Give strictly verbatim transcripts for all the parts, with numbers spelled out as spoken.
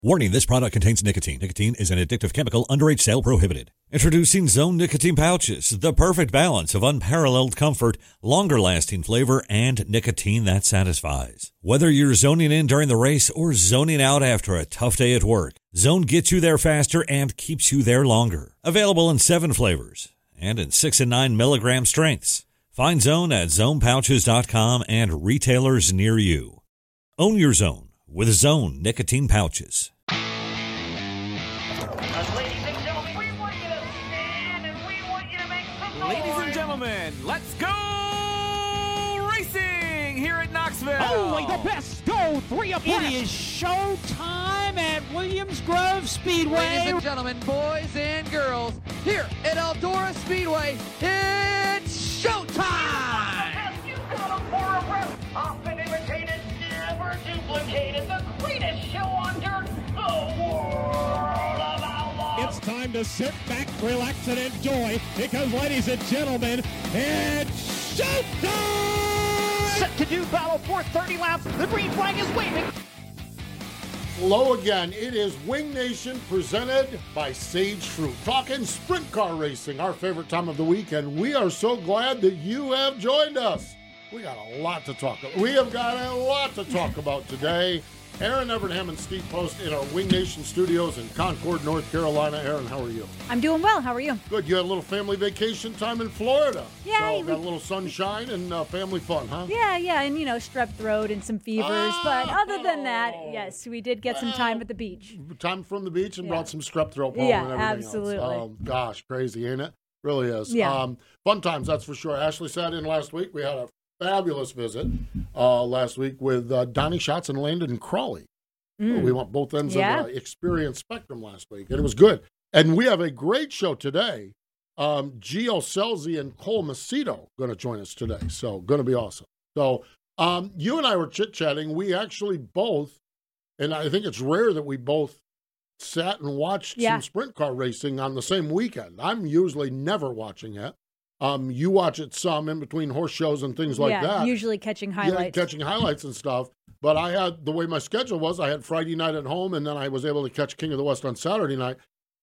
Warning, this product contains nicotine. Nicotine is an addictive chemical, underage sale prohibited. Introducing Zone Nicotine Pouches, the perfect balance of unparalleled comfort, longer-lasting flavor, and nicotine that satisfies. Whether you're zoning in during the race or zoning out after a tough day at work, Zone gets you there faster and keeps you there longer. Available in seven flavors and in six and nine milligram strengths. Find Zone at zone pouches dot com and retailers near you. Own your Zone with Zone Nicotine Pouches. Ladies and gentlemen, let's go racing here at Knoxville. Only the best go three abreast. It is show time at Williams Grove Speedway. Ladies and gentlemen, boys and girls, here at Eldora Speedway, it's showtime. You got a four abreast, often imitated, never duplicated, the greatest show on dirt, the world of outlaws. It's time to sit back, relax, and enjoy because, ladies and gentlemen, it's showtime! Set to do battle for thirty laps. The green flag is waving. Hello again. It is Wing Nation presented by Sage Fruit. Talking sprint car racing, our favorite time of the week, and we are so glad that you have joined us. We got a lot to talk about. We have got a lot to talk about today. Aaron Evernham and Steve Post in our Wing Nation studios in Concord, North Carolina. Aaron, how are you? I'm doing well. How are you? Good. You had a little family vacation time in Florida. Yeah. So we, got a little sunshine and uh, family fun, huh? Yeah, yeah. And, you know, strep throat and some fevers. Oh, but other than that, yes, we did get some time at the beach. Time from the beach and yeah. brought some strep throat home yeah, and everything absolutely. else. Um, gosh, crazy, ain't it? Really is. Yeah. Um, fun times, that's for sure. Ashley sat in last week. We had a fabulous visit uh, last week with uh, Donnie Schatz and Landon Crawley. Mm. We went both ends yeah. of the experience spectrum last week, and it was good. And we have a great show today. Um, Gio Scelzi and Cole Macedo going to join us today, so going to be awesome. So um, you and I were chit-chatting. We actually both, and I think it's rare that we both sat and watched yeah. some sprint car racing on the same weekend. I'm usually never watching it. Um, you watch it some in between horse shows and things like yeah, that. usually catching highlights. Yeah, catching highlights and stuff. But I had, the way my schedule was, I had Friday night at home, and then I was able to catch King of the West on Saturday night.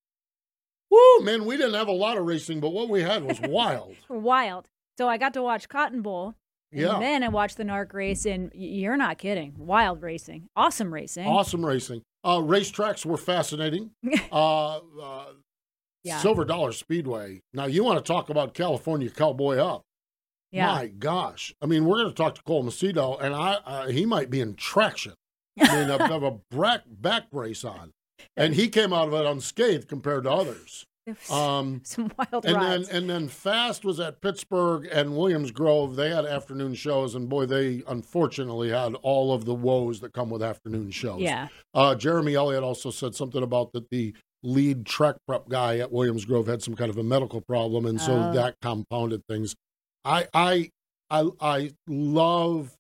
Woo, man, we didn't have a lot of racing, but what we had was wild. Wild. So I got to watch Cotton Bowl. And yeah. then I watched the NARC race, and you're not kidding. Wild racing. Awesome racing. Awesome racing. Uh, racetracks were fascinating. uh, uh, yeah. Silver Dollar Speedway. Now, you want to talk about California Cowboy Up. Yeah. My gosh. I mean, we're going to talk to Cole Macedo, and I uh, he might be in traction. I mean, I have a back, back brace on. And he came out of it unscathed compared to others. Um, Some wild and rides. Then, and then Fast was at Pittsburgh and Williams Grove. They had afternoon shows, and boy, they unfortunately had all of the woes that come with afternoon shows. Yeah. Uh, Jeremy Elliott also said something about that the lead track prep guy at Williams Grove had some kind of a medical problem, and so oh. that compounded things. I, I, I, I love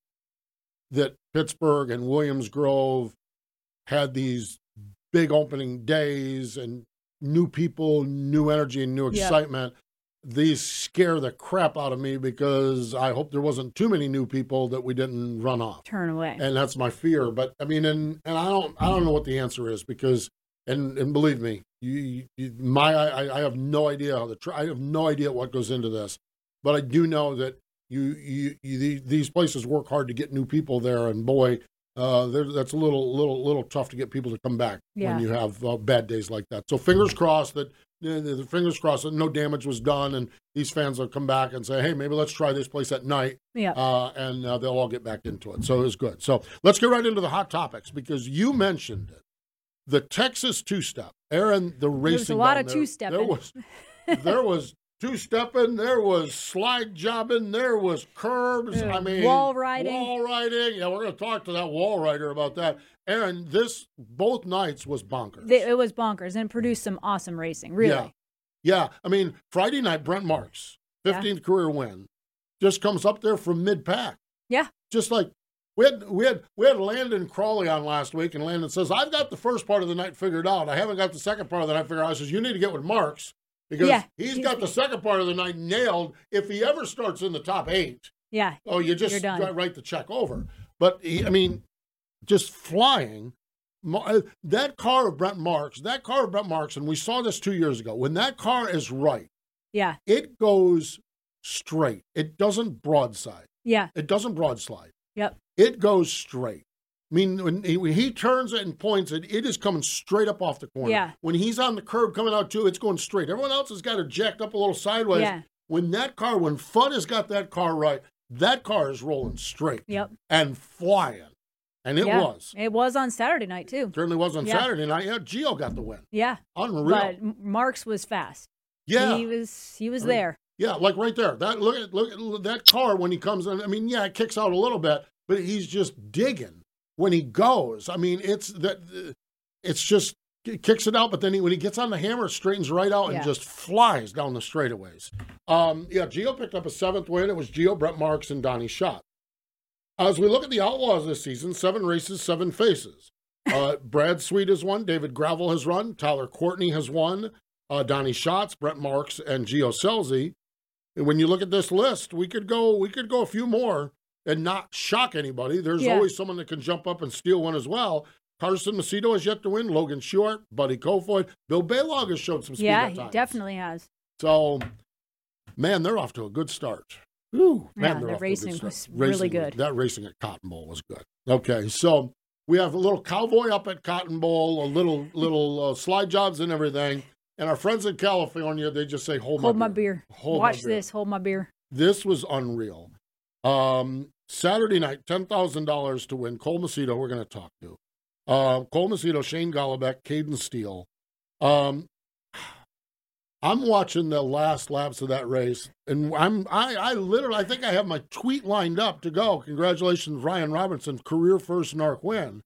that Pittsburgh and Williams Grove had these big opening days and new people, new energy, and new excitement. Yep. These scare the crap out of me because I hope there wasn't too many new people that we didn't run off. Turn away. And that's my fear. But I mean, and, and I don't, I don't know what the answer is because, and, and believe me, you, you my, I, I have no idea how the, I have no idea what goes into this. But I do know that you, you, you these places work hard to get new people there, and boy, uh, that's a little, little, little tough to get people to come back yeah. when you have uh, bad days like that. So fingers crossed that, the, the fingers crossed that no damage was done, and these fans will come back and say, hey, maybe let's try this place at night, yeah. uh, and uh, they'll all get back into it. So it was good. So let's get right into the hot topics because you mentioned it, the Texas two-step. Aaron, the racing. There's a lot of there, two-stepping. There was, there was. Two-stepping, there was slide jobbing, there was curbs, uh, I mean... Wall riding. Wall riding. Yeah, we're going to talk to that wall rider about that. Aaron, this, both nights was bonkers. It was bonkers, and it produced some awesome racing, really. Yeah, yeah. I mean, Friday night, Brent Marks, fifteenth yeah. career win, just comes up there from mid-pack. Yeah. Just like, we had, we had, we had Landon Crawley on last week, and Landon says, I've got the first part of the night figured out. I haven't got the second part of the night figured out. I says, you need to get with Marks. Because yeah. he's got the second part of the night nailed. If he ever starts in the top eight, yeah, oh, you just write the check over. But, he, I mean, just flying. that car of Brent Marks, that car of Brent Marks, and we saw this two years ago, when that car is right, yeah, it goes straight. It doesn't broadside. Yeah. It doesn't broadslide. Yep. It goes straight. I mean, when he, when he turns it and points it, it is coming straight up off the corner. Yeah. When he's on the curb coming out too, it's going straight. Everyone else has got it jacked up a little sideways. Yeah. When that car, when Fudd has got that car right, that car is rolling straight. Yep. And flying. And it yeah. was. It was on Saturday night, too. Certainly was on yeah. Saturday night. Yeah, Gio got the win. Yeah. Unreal. But Marks was fast. Yeah. He was he was I mean, there. Yeah, like right there. That look at look at that car when he comes in. I mean, yeah, it kicks out a little bit, but he's just digging when he goes. I mean, it's that it's just it kicks it out, but then he, when he gets on the hammer, it straightens right out and yeah. just flies down the straightaways. Um, yeah, Gio picked up a seventh win. It was Gio, Brent Marks, and Donnie Schatz. As we look at the Outlaws this season, seven races, seven faces. Uh, Brad Sweet has won. David Gravel has run. Tyler Courtney has won. Uh, Donnie Schatz, Brent Marks, and Gio Scelzi. And when you look at this list, we could go we could go a few more and not shock anybody. There's yeah. always someone that can jump up and steal one as well. Carson Macedo has yet to win. Logan Short, Buddy Kofoid. Bill Baylog has showed some speed Yeah, at he times. definitely has. So, man, they're off to a good start. Ooh, man, yeah, they're the off racing to a good was start. really Racing, good. That racing at Cotton Bowl was good. Okay, so we have a little cowboy up at Cotton Bowl, a little little uh, slide jobs and everything. And our friends in California, they just say, hold, hold my beer. beer. Hold Watch my beer. this. Hold my beer. This was unreal. Um, Saturday night, ten thousand dollars to win. Cole Macedo, we're going to talk to. Uh, Cole Macedo, Shane Golobic, Caden Steele. Um, I'm watching the last laps of that race, and I'm I, I literally I think I have my tweet lined up to go. Congratulations, Ryan Robinson, career first N A R C win.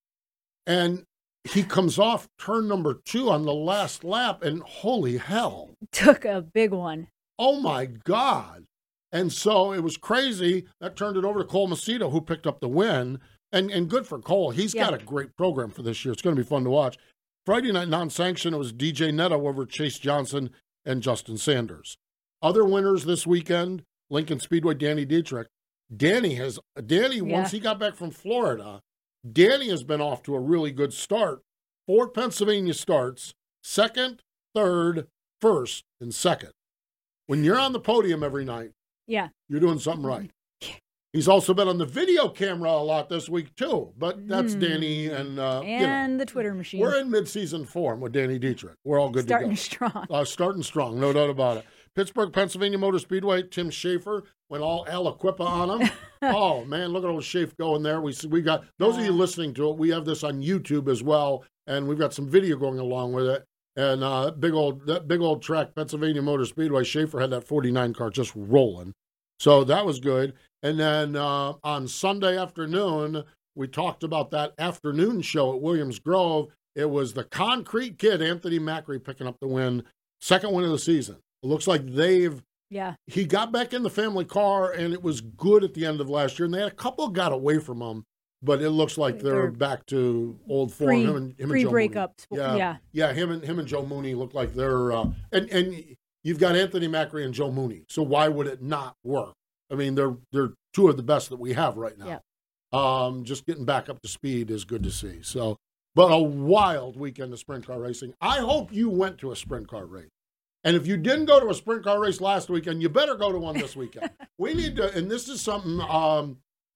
And he comes off turn number two on the last lap, and holy hell. Took a big one. Oh, my God. And so it was crazy. That turned it over to Cole Macedo, who picked up the win. And and good for Cole. He's yeah. got a great program for this year. It's going to be fun to watch. Friday night non-sanctioned, it was D J Netto over Chase Johnson and Justin Sanders. Other winners this weekend, Lincoln Speedway, Danny Dietrich. Danny has, Danny, yeah. once he got back from Florida, Danny has been off to a really good start. Four Pennsylvania starts, second, third, first, and second. When you're on the podium every night, yeah, you're doing something right. He's also been on the video camera a lot this week, too. But that's mm. Danny and... Uh, and you know, the Twitter machine. We're in mid-season form with Danny Dietrich. We're all good starting to go. Starting strong. Uh, starting strong, no doubt about it. Pittsburgh, Pennsylvania Motor Speedway, Tim Schaefer went all Aliquippa on him. Oh, man, look at old Schaefer going there. We we got Those uh, of you listening to it, we have this on YouTube as well, and we've got some video going along with it. And uh, big old that big old track, Pennsylvania Motor Speedway, Schaefer had that forty-nine car just rolling. So that was good. And then uh, on Sunday afternoon, we talked about that afternoon show at Williams Grove. It was the Concrete Kid, Anthony Macri, picking up the win. Second win of the season. It looks like they've... Yeah. He got back in the family car, and it was good at the end of last year. And they had a couple got away from him, but it looks like they're, they're back to old form. Pre, him and, him pre and Joe breakups. Mooney. Yeah, yeah. Yeah, him and, him and Joe Mooney look like they're... Uh, and, and you've got Anthony Macri and Joe Mooney, so why would it not work? I mean, they're they're two of the best that we have right now. Yep. Um, just getting back up to speed is good to see. So, but a wild weekend of sprint car racing. I hope you went to a sprint car race. And if you didn't go to a sprint car race last weekend, you better go to one this weekend. We need to, and this is something um,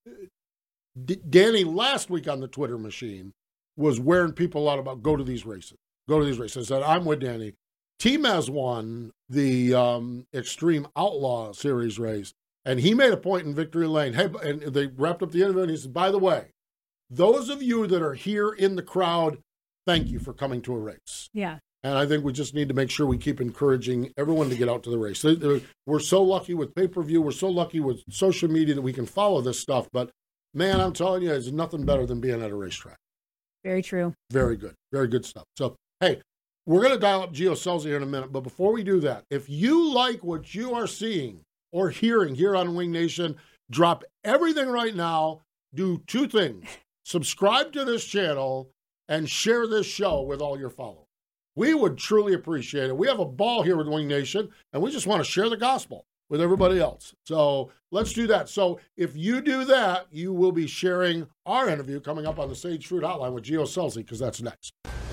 D- Danny last week on the Twitter machine was wearing people out about go to these races. Go to these races. I said, I'm with Danny. T-Maz won the um, Extreme Outlaw Series race. And he made a point in Victory Lane. Hey, and they wrapped up the interview, and he said, by the way, those of you that are here in the crowd, thank you for coming to a race. Yeah. And I think we just need to make sure we keep encouraging everyone to get out to the race. We're so lucky with pay-per-view. We're so lucky with social media that we can follow this stuff. But, man, I'm telling you, there's nothing better than being at a racetrack. Very true. Very good. Very good stuff. So, hey, we're going to dial up Gio Scelzi here in a minute. But before we do that, if you like what you are seeing or hearing here on Wing Nation, drop everything right now. Do two things. Subscribe to this channel and share this show with all your followers. We would truly appreciate it. We have a ball here with Wing Nation, and we just want to share the gospel. with everybody else. So let's do that. So if you do that, you will be sharing our interview coming up on the Sage Fruit Hotline with Gio Scelzi, because that's next.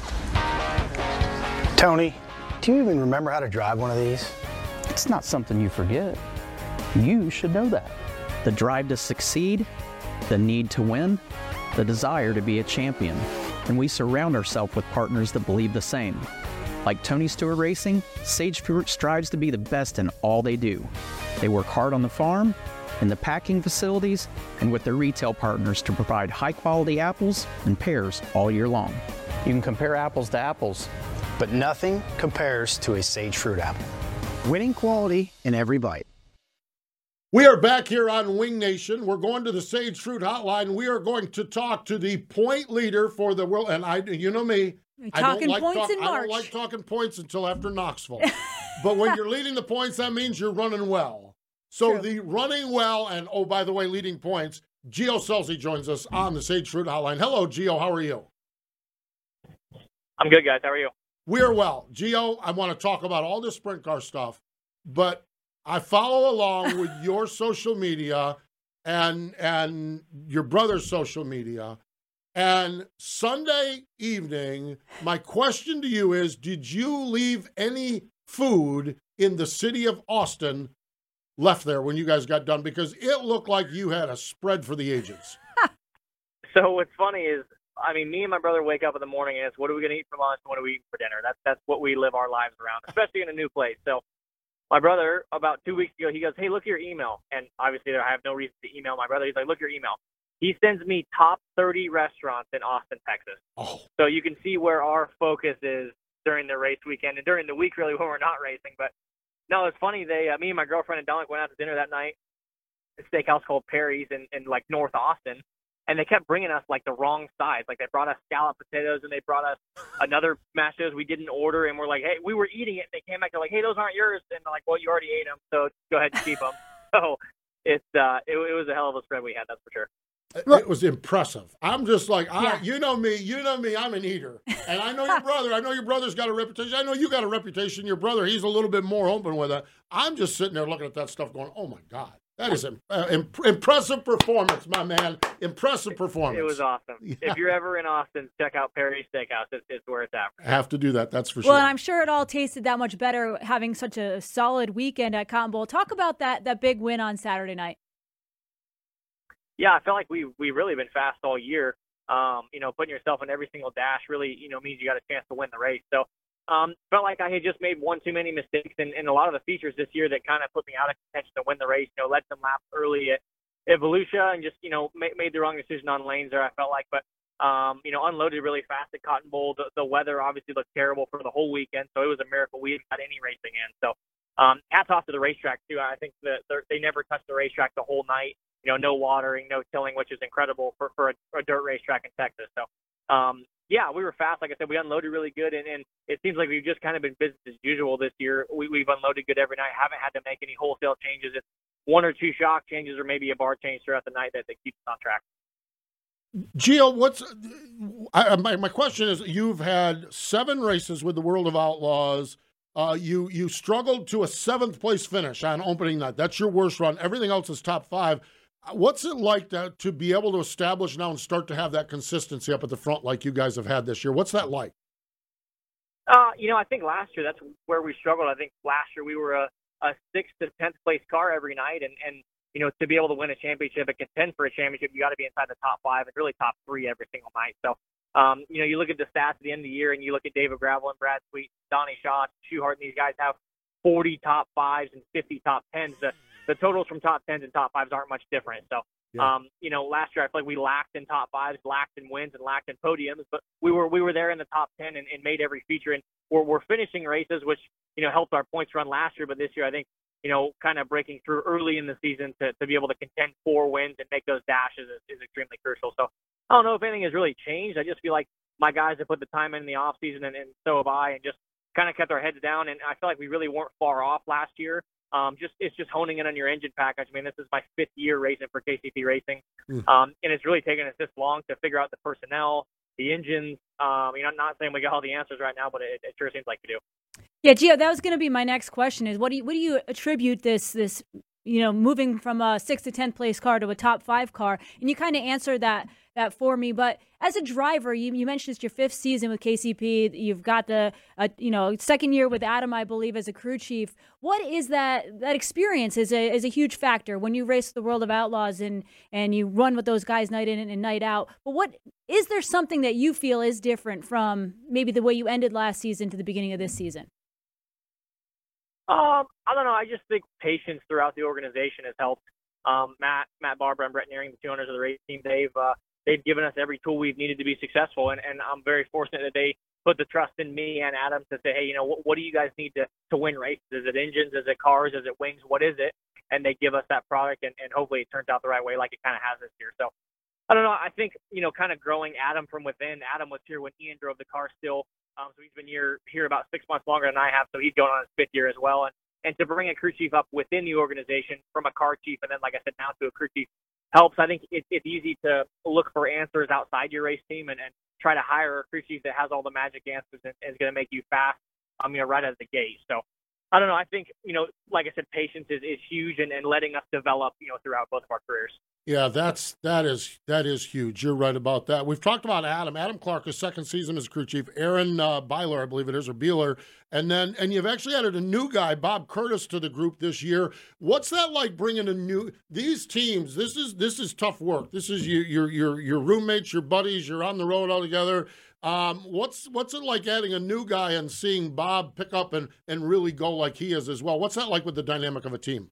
Tony, do you even remember how to drive one of these? It's not something you forget. You should know that. The drive to succeed, the need to win, the desire to be a champion. And we surround ourselves with partners that believe the same. Like Tony Stewart Racing, Sage Fruit strives to be the best in all they do. They work hard on the farm, in the packing facilities, and with their retail partners to provide high-quality apples and pears all year long. You can compare apples to apples, but nothing compares to a Sage Fruit apple. Winning quality in every bite. We are back here on Wing Nation. We're going to the Sage Fruit Hotline. We are going to talk to the point leader for the world. And I, you know me, I don't, like points talk, in I don't March. like talking points until after Knoxville. But when you're leading the points, that means you're running well. So True. the running well, and oh, by the way, leading points, Gio Scelzi joins us on the Sage Fruit Hotline. Hello, Gio. How are you? I'm good, guys. How are you? We're well. Gio, I want to talk about all this sprint car stuff, but I follow along with your social media and and your brother's social media. And Sunday evening, my question to you is, did you leave any food in the city of Austin left there when you guys got done? Because it looked like you had a spread for the ages. So what's funny is, I mean, me and my brother wake up in the morning and it's, what are we going to eat for lunch? What are we eating for dinner? That's that's what we live our lives around, especially in a new place. So my brother, about two weeks ago, he goes, hey, look at your email. And obviously I have no reason to email my brother. He's like, look at your email. He sends me top thirty restaurants in Austin, Texas. Oh. So you can see where our focus is during the race weekend and during the week, really, when we're not racing. But no, it's funny. They, uh, me and my girlfriend and Dominic went out to dinner that night at a steakhouse called Perry's in, in like North Austin. And they kept bringing us like the wrong size. Like they brought us scallop potatoes and they brought us another mashed potatoes we didn't order. And we're like, hey, we were eating it. And they came back. They're like, hey, those aren't yours. And they're like, well, you already ate them, so go ahead and keep them. So it's uh, it, it was a hell of a spread we had, that's for sure. It was impressive. I'm just like, I, Yeah. you know me, you know me, I'm an eater. And I know your brother, I know your brother's got a reputation. I know you got a reputation. Your brother, he's a little bit more open with it. I'm just sitting there looking at that stuff going, oh my God, that is an uh, imp- impressive performance, my man. Impressive performance. It was awesome. Yeah. If you're ever in Austin, check out Perry's Steakhouse. It's, it's where it's at. I have to do that, that's for Well, sure. and I'm sure it all tasted that much better having such a solid weekend at Cotton Bowl. Talk about that that big win on Saturday night. Yeah, I felt like we we really been fast all year. Um, you know, putting yourself in every single dash really, you know, means you got a chance to win the race. So, um, felt like I had just made one too many mistakes in, in a lot of the features this year that kind of put me out of contention to win the race. You know, led some laps early at, at Volusia and just, you know, made, made the wrong decision on lanes there, I felt like. But, um, you know, unloaded really fast at Cotton Bowl. The, the weather obviously looked terrible for the whole weekend, so it was a miracle we didn't got any racing in. So, um, hats off to the racetrack, too. I think that they never touched the racetrack the whole night. You know, no watering, no tilling, which is incredible for, for a, a dirt racetrack in Texas. So, um, yeah, we were fast. Like I said, we unloaded really good, and, and it seems like we've just kind of been business as usual this year. We, we've unloaded good every night, haven't had to make any wholesale changes. It's one or two shock changes or maybe a bar change throughout the night that, that keeps us on track. Gio, what's I, my, my question is, you've had seven races with the World of Outlaws. Uh, you you struggled to a seventh place finish on opening night. That's your worst run. Everything else is top five. What's it like to, to be able to establish now and start to have that consistency up at the front like you guys have had this year? What's that like? Uh, you know, I think last year that's where we struggled. I think last year we were a, a sixth to tenth place car every night, and, and you know, to be able to win a championship and contend for a championship, you got to be inside the top five and really top three every single night. So, um, you know, you look at the stats at the end of the year, and you look at David Gravel and Brad Sweet, Donnie Shaw, Schuhart, and these guys have forty top fives and fifty top tens. The, the totals from top tens and top fives aren't much different. So, Yeah. um, you know, last year I feel like we lacked in top fives, lacked in wins, and lacked in podiums, but we were we were there in the top ten and, and made every feature. And we're we're finishing races, which you know helped our points run last year, but this year I think you know kind of breaking through early in the season to, to be able to contend for wins and make those dashes is, is extremely crucial. So I don't know if anything has really changed. I just feel like my guys have put the time in the off season, and, and so have I, and just kind of kept our heads down. And I feel like we really weren't far off last year. Um, just it's just honing in on your engine package. I mean, this is my fifth year racing for K C P Racing, Mm. um, and it's really taken us this long to figure out the personnel, the engines. Um, you know, I'm not saying we got all the answers right now, but it, it sure seems like we do. Yeah, Gio, that was going to be my next question is what do you, what do you attribute this, this, you know, moving from a sixth to tenth place car to a top five car? And you kind of answered that that for me. But as a driver, you, you mentioned it's your fifth season with K C P. You've got the, uh, you know, second year with Adam, I believe, as a crew chief. What is that that experience is a is a huge factor when you race the World of Outlaws and, and you run with those guys night in and night out. But what is there something that you feel is different from maybe the way you ended last season to the beginning of this season? Um, I don't know. I just think patience throughout the organization has helped. Um, Matt, Matt Barber and Brett Nearing, the two owners of the race team, they've uh, they've given us every tool we've needed to be successful, and, and I'm very fortunate that they put the trust in me and Adam to say, hey, you know, what, what do you guys need to, to win races? Is it engines? Is it cars? Is it wings? What is it? And they give us that product, and, and hopefully it turns out the right way like it kind of has this year. So I don't know. I think, you know, kind of growing Adam from within. Adam was here when Ian drove the car still, um, so he's been here, here about six months longer than I have, so he's going on his fifth year as well. And And to bring a crew chief up within the organization from a car chief and then, like I said, now to a crew chief helps. I think it, it's easy to look for answers outside your race team and, and try to hire a crew chief that has all the magic answers and, and is going to make you fast, um, you know, right out of the gate. So I don't know. I think, you know, like I said, patience is, is huge and, and letting us develop, you know, throughout both of our careers. Yeah, that's that is that is huge. You're right about that. We've talked about Adam. Adam Clark, his second season as crew chief. Aaron uh, Byler, I believe it is, or Beeler, and then and you've actually added a new guy, Bob Curtis, to the group this year. What's that like bringing a new these teams? This is this is tough work. This is your your your your roommates, your buddies. You're on the road all together. Um, what's what's it like adding a new guy and seeing Bob pick up and and really go like he is as well? What's that like with the dynamic of a team?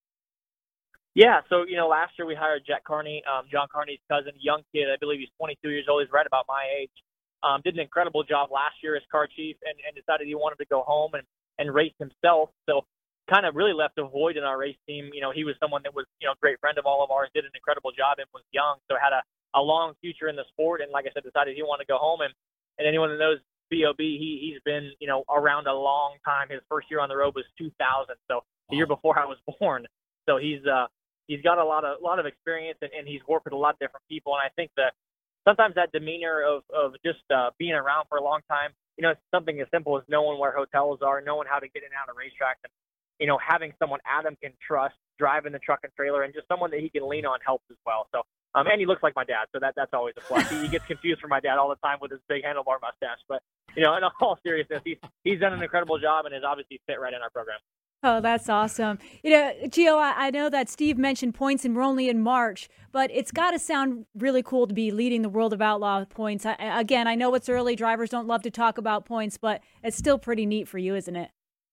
Yeah, so, you know, last year we hired Jack Carney, um, John Carney's cousin, young kid. I believe he's twenty-two years old. He's right about my age. Um, did an incredible job last year as car chief and, and decided he wanted to go home and, and race himself. So kind of really left a void in our race team. You know, he was someone that was, you know, a great friend of all of ours, did an incredible job and was young, so had a, a long future in the sport. And like I said, decided he wanted to go home. And, and anyone that knows B O B, he, he's been, you know, around a long time. His first year on the road was two thousand, so the year before I was born. So he's uh, – He's got a lot of lot of experience, and, and he's worked with a lot of different people. And I think that sometimes that demeanor of, of just uh, being around for a long time, you know, something as simple as knowing where hotels are, knowing how to get in and out of racetracks, and, you know, having someone Adam can trust driving the truck and trailer, and just someone that he can lean on helps as well. So, um, and he looks like my dad, so that that's always a plus. He, he gets confused for my dad all the time with his big handlebar mustache. But, you know, in all seriousness, he's, he's done an incredible job and is obviously fit right in our program. Oh, that's awesome. You know, Gio, I, I know that Steve mentioned points and we're only in March, but it's got to sound really cool to be leading the World of Outlaw points. I, again, I know it's early. Drivers don't love to talk about points, but it's still pretty neat for you, isn't it?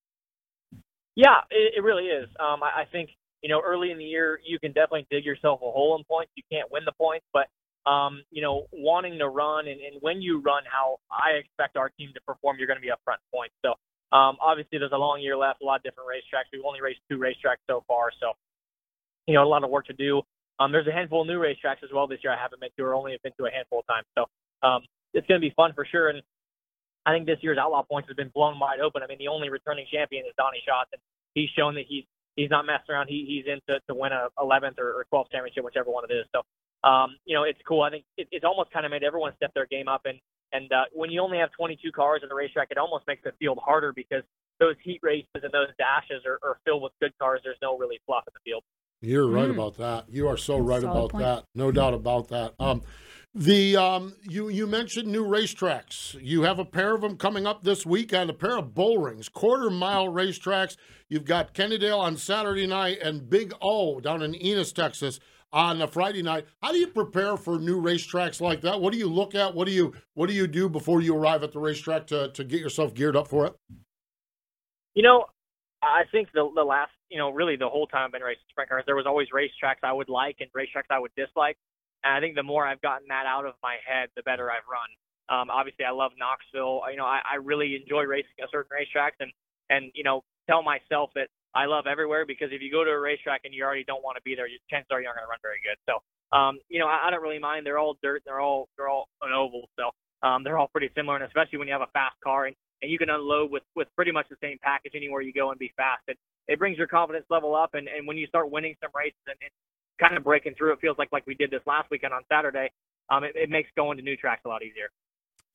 Yeah, it, it really is. Um, I, I think, you know, early in the year, you can definitely dig yourself a hole in points. You can't win the points, but, um, you know, wanting to run and, and when you run how I expect our team to perform, you're going to be up front points. So, Um, obviously, there's a long year left, a lot of different racetracks. We've only raced two racetracks so far, so, you know, a lot of work to do. Um, there's a handful of new racetracks as well this year I haven't been to or only have been to a handful of times. So um, it's going to be fun for sure. And I think this year's Outlaw Points has been blown wide open. I mean, the only returning champion is Donnie Schatz, and he's shown that he's he's not messing around. He, he's in to, to win a eleventh or, or twelfth championship, whichever one it is. So, um, you know, it's cool. I think it, it's almost kind of made everyone step their game up. And And uh, when you only have twenty-two cars in a racetrack, it almost makes the field harder because those heat races and those dashes are, are filled with good cars. There's no really fluff in the field. You're right Mm. about that. You are so right Solid about point. that. No doubt about that. Um, the um, you you mentioned new racetracks. You have a pair of them coming up this weekend. A pair of bull rings, quarter mile racetracks. You've got Kennedale on Saturday night and Big O down in Enos, Texas, on a Friday night. How do you prepare for new racetracks like that? What do you look at? What do you what do you do before you arrive at the racetrack to to get yourself geared up for it? You know, I think the the last, you know, really the whole time I've been racing sprint cars, there was always racetracks I would like and racetracks I would dislike. And I think the more I've gotten that out of my head, the better I've run. Um, obviously, I love Knoxville. You know, I, I really enjoy racing at certain racetracks and, and, you know, tell myself that I love everywhere, because if you go to a racetrack and you already don't want to be there, chances are you're not going to run very good. So, um, you know, I, I don't really mind. They're all dirt. They're all they're all an oval. So um, they're all pretty similar, and especially when you have a fast car and, and you can unload with, with pretty much the same package anywhere you go and be fast. It, it brings your confidence level up, and, and when you start winning some races and, and kind of breaking through, it feels like like we did this last weekend on Saturday, um, it, it makes going to new tracks a lot easier.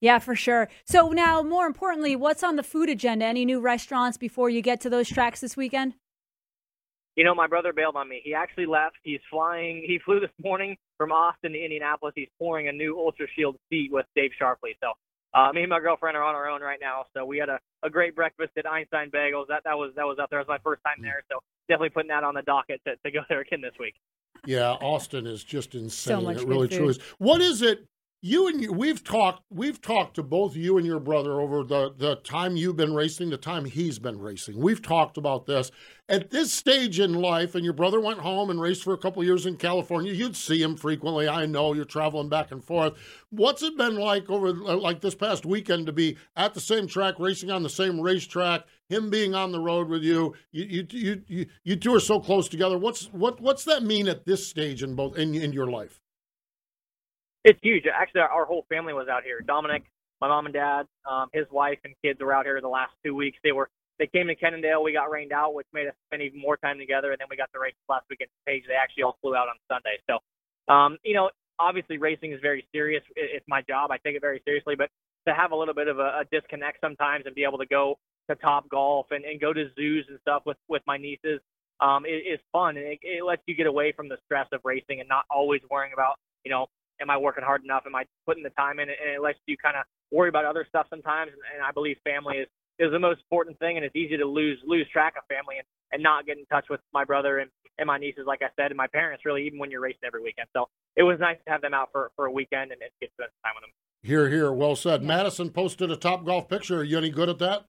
Yeah, for sure. So now, more importantly, what's on the food agenda? Any new restaurants before you get to those tracks this weekend? You know, my brother bailed on me. He actually left. He's flying. He flew this morning from Austin to Indianapolis. He's pouring a new Ultra Shield seat with Dave Sharpley. So uh, me and my girlfriend are on our own right now. So we had a, a great breakfast at Einstein Bagels. That that was that was up there. It was my first time there. So definitely putting that on the docket to, to go there again this week. Yeah, Austin is just insane. So much it really good truly food. is. What is it? You and you, we've talked. We've talked to both you and your brother over the the time you've been racing, the time he's been racing. We've talked about this at this stage in life. And your brother went home and raced for a couple of years in California. You'd see him frequently. I know you're traveling back and forth. What's it been like over like this past weekend to be at the same track, racing on the same racetrack? Him being on the road with you, you you you you, you two are so close together. What's what what's that mean at this stage in both in in your life? It's huge. Actually, our, our whole family was out here. Dominic, my mom and dad, um, his wife and kids were out here the last two weeks. They were they came to Kennedale. We got rained out, which made us spend even more time together. And then we got the race last weekend at Page. They actually all flew out on Sunday. So, um, you know, obviously racing is very serious. It, it's my job. I take it very seriously. But to have a little bit of a, a disconnect sometimes and be able to go to Top Golf and, and go to zoos and stuff with, with my nieces um, is, is fun. And it, it lets you get away from the stress of racing and not always worrying about, you know, am I working hard enough? Am I putting the time in? And it lets you kind of worry about other stuff sometimes. And I believe family is, is the most important thing. And it's easy to lose lose track of family and, and not get in touch with my brother and, and my nieces, like I said, and my parents, really, even when you're racing every weekend. So it was nice to have them out for, for a weekend and, and get to spend time with them. Here, here. Well said. Madison posted a Top Golf picture. Are you any good at that?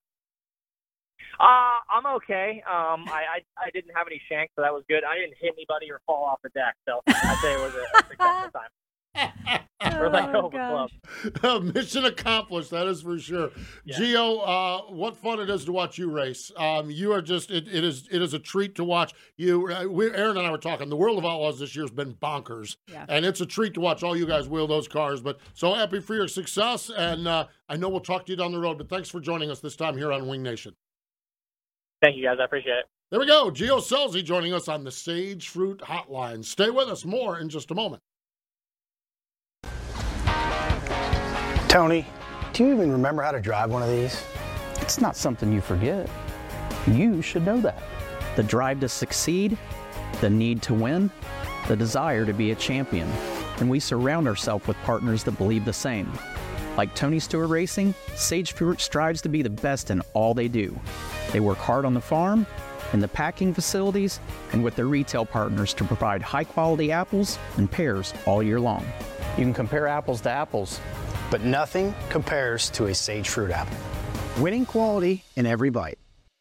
Uh, I'm okay. Um, I, I I didn't have any shanks, so that was good. I didn't hit anybody or fall off the deck, so I'd say it was a, a successful time. Oh, like over gosh. club. Mission accomplished, that is for sure. Yeah. Gio, uh, what fun it is to watch you race. Um, you are just, it, it is it is a treat to watch you. Uh, we, Aaron and I were talking, the World of Outlaws this year has been bonkers. Yeah. And it's a treat to watch all you guys wheel those cars. But so happy for your success. And uh, I know we'll talk to you down the road, but thanks for joining us this time here on Wing Nation. Thank you, guys. I appreciate it. There we go. Gio Scelzi joining us on the Sage Fruit Hotline. Stay with us, more in just a moment. Tony, do you even remember how to drive one of these? It's not something you forget. You should know that. The drive to succeed, the need to win, the desire to be a champion. And we surround ourselves with partners that believe the same. Like Tony Stewart Racing, Sage Fruit strives to be the best in all they do. They work hard on the farm, in the packing facilities, and with their retail partners to provide high-quality apples and pears all year long. You can compare apples to apples, but nothing compares to a Sage Fruit apple. Winning quality in every bite.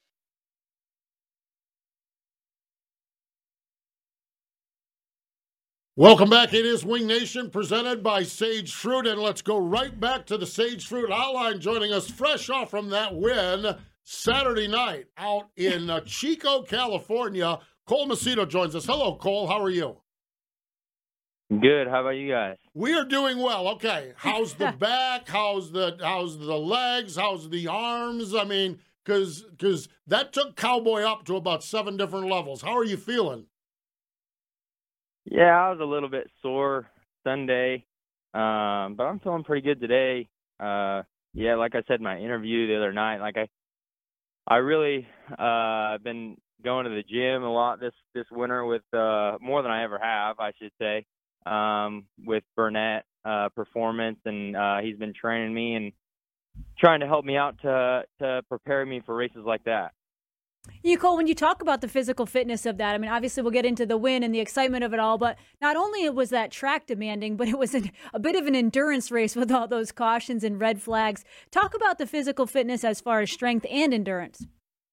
Welcome back. It is Wing Nation presented by Sage Fruit, and let's go right back to the Sage Fruit Hotline. Joining us fresh off from that win Saturday night out in uh, Chico, California, Cole Macedo joins us. Hello, Cole. How are you? Good. How about you guys? We are doing well. Okay. How's the back? How's the how's the legs? How's the arms? I mean, because because that took Cowboy up to about seven different levels. How are you feeling? Yeah, I was a little bit sore Sunday, um, but I'm feeling pretty good today. Uh, yeah, like I said in my interview the other night, like I, I really uh, been going to the gym a lot this this winter with uh, more than I ever have, I should say, um, with Burnett uh, Performance, and uh, he's been training me and trying to help me out to to prepare me for races like that. You, Cole, when you talk about the physical fitness of that, I mean, obviously we'll get into the win and the excitement of it all, but not only was that track demanding, but it was an, a bit of an endurance race with all those cautions and red flags. Talk about the physical fitness as far as strength and endurance.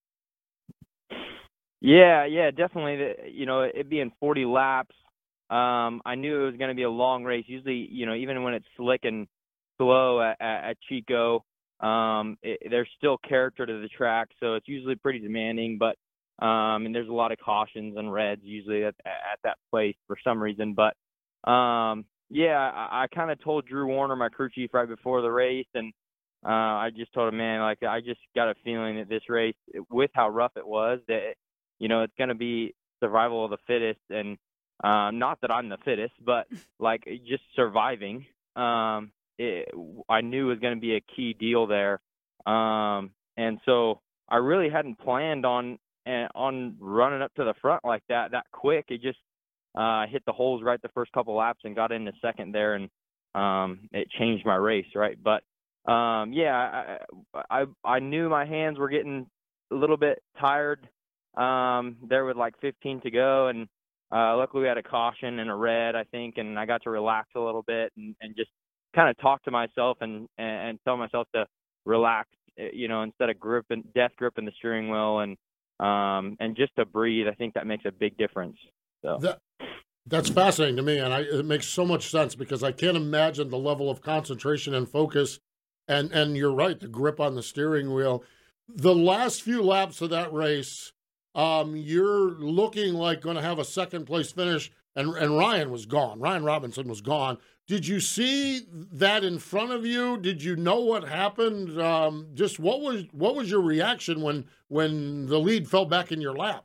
Yeah, yeah, definitely. You know, it being forty laps, um, I knew it was going to be a long race. Usually, you know, even when it's slick and slow at, at, at Chico, Um, it, there's still character to the track, so it's usually pretty demanding, but, um, and there's a lot of cautions and reds usually at, at that place for some reason. But, um, yeah, I, I kind of told Drew Warner, my crew chief, right before the race, and, uh, I just told him, man, like, I just got a feeling that this race, with how rough it was, that, you know, it's going to be survival of the fittest. And, um, not that I'm the fittest, but like just surviving. Um, it, I knew was going to be a key deal there. Um, and so I really hadn't planned on on running up to the front like that that quick. It just uh, hit the holes right the first couple laps and got into second there, and um, it changed my race, right? But um, yeah, I, I I knew my hands were getting a little bit tired um, there with like fifteen to go, and uh, luckily we had a caution and a red, I think, and I got to relax a little bit and, and just kind of talk to myself and, and, and tell myself to relax, you know, instead of grip and death grip in the steering wheel, and um, and just to breathe. I think that makes a big difference. So that, that's fascinating to me, and I, it makes so much sense because I can't imagine the level of concentration and focus. And and you're right, the grip on the steering wheel. The last few laps of that race, um, you're looking like going to have a second place finish, and and Ryan was gone. Ryan Robinson was gone. Did you see that in front of you? Did you know what happened? Um, just what was what was your reaction when when the lead fell back in your lap?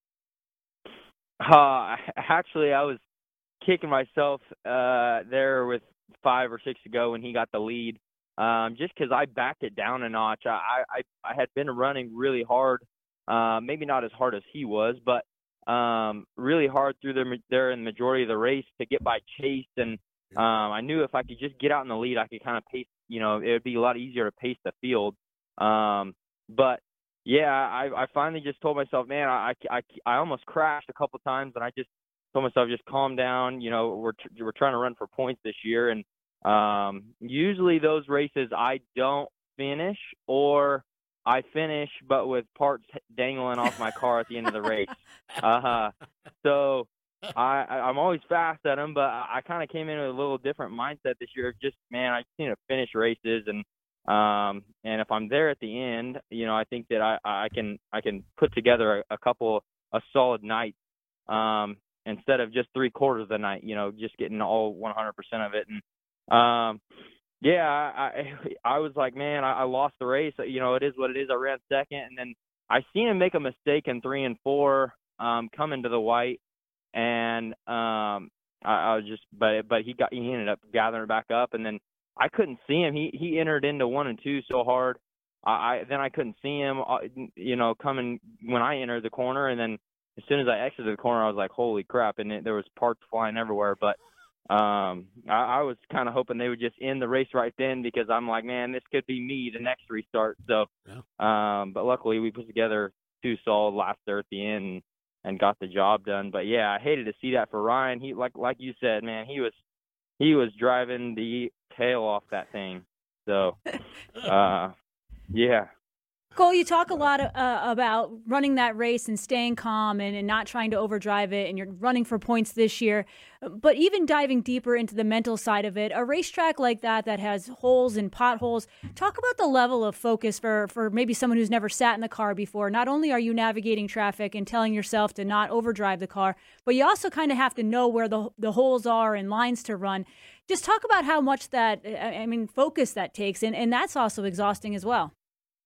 Uh, actually, I was kicking myself uh, there with five or six to go when he got the lead, um, just because I backed it down a notch. I, I I had been running really hard, uh, maybe not as hard as he was, but um, really hard through the, there in the majority of the race to get by Chase. And um, I knew if I could just get out in the lead, I could kind of pace, you know, it would be a lot easier to pace the field. Um, but yeah, I, I finally just told myself, man, I, I, I almost crashed a couple times, and I just told myself, just calm down. You know, we're we're trying to run for points this year, and um, usually those races I don't finish, or I finish but with parts dangling off my car at the end of the race. Uh, so I, I'm always fast at them, but I kind of came in with a little different mindset this year. Just, man, I just need to finish races, and um, and if I'm there at the end, you know, I think that I, I can I can put together a, a couple a solid nights um, instead of just three quarters of the night. You know, just getting all one hundred percent of it. And um, yeah, I I was like, man, I, I lost the race. You know, it is what it is. I ran second, and then I seen him make a mistake in three and four um, coming to the white. And um, I, I was just, but but he got he ended up gathering it back up, and then I couldn't see him. He he entered into one and two so hard. I, I then I couldn't see him, you know, coming when I entered the corner, and then as soon as I exited the corner, I was like, holy crap! And it, there was parts flying everywhere. But um, I, I was kind of hoping they would just end the race right then, because I'm like, man, this could be me the next restart. So, yeah. um, but luckily we put together two solid laps there at the end. And, and got the job done. But yeah, I hated to see that for Ryan. He, like like you said, man, he was he was driving the tail off that thing. So, uh, yeah. Cole, you talk a lot uh, about running that race and staying calm and, and not trying to overdrive it, and you're running for points this year. But even diving deeper into the mental side of it, a racetrack like that that has holes and potholes, talk about the level of focus for, for maybe someone who's never sat in the car before. Not only are you navigating traffic and telling yourself to not overdrive the car, but you also kind of have to know where the the holes are and lines to run. Just talk about how much that, I mean, focus that takes, and, and that's also exhausting as well.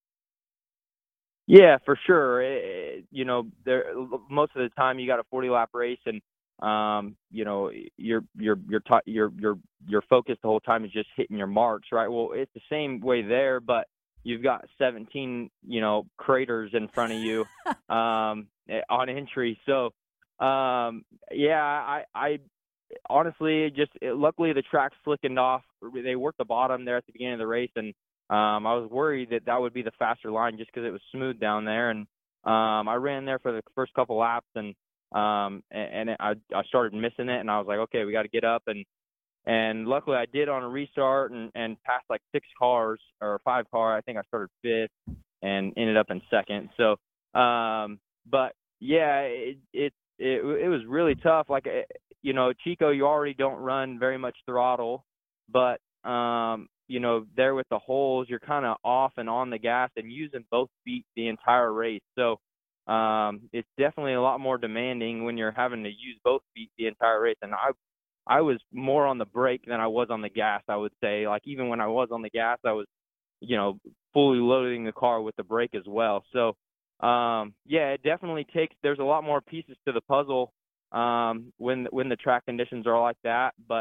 Yeah, for sure. It, you know, there most of the time you got a forty lap race, and um, you know, your your your your your your focus the whole time is just hitting your marks, right? Well, it's the same way there, but you've got seventeen, you know, craters in front of you um, on entry. So, um, yeah, I, I honestly just it, luckily the track slickened off. They worked the bottom there at the beginning of the race, and Um, I was worried that that would be the faster line just because it was smooth down there. And um, I ran there for the first couple laps, and um, and, and I, I started missing it. And I was like, okay, we got to get up. And and luckily I did on a restart and, and passed like six cars or five car. I think I started fifth and ended up in second. So, um, but yeah, it, it it it was really tough. Like, you know, Chico, you already don't run very much throttle, but um, you know, there with the holes, you're kind of off and on the gas and using both feet the entire race. So um, it's definitely a lot more demanding when you're having to use both feet the entire race. And I, I was more on the brake than I was on the gas, I would say. Like, even when I was on the gas, I was, you know, fully loading the car with the brake as well. So, um, yeah, it definitely takes, there's a lot more pieces to the puzzle um, when, when the track conditions are like that. But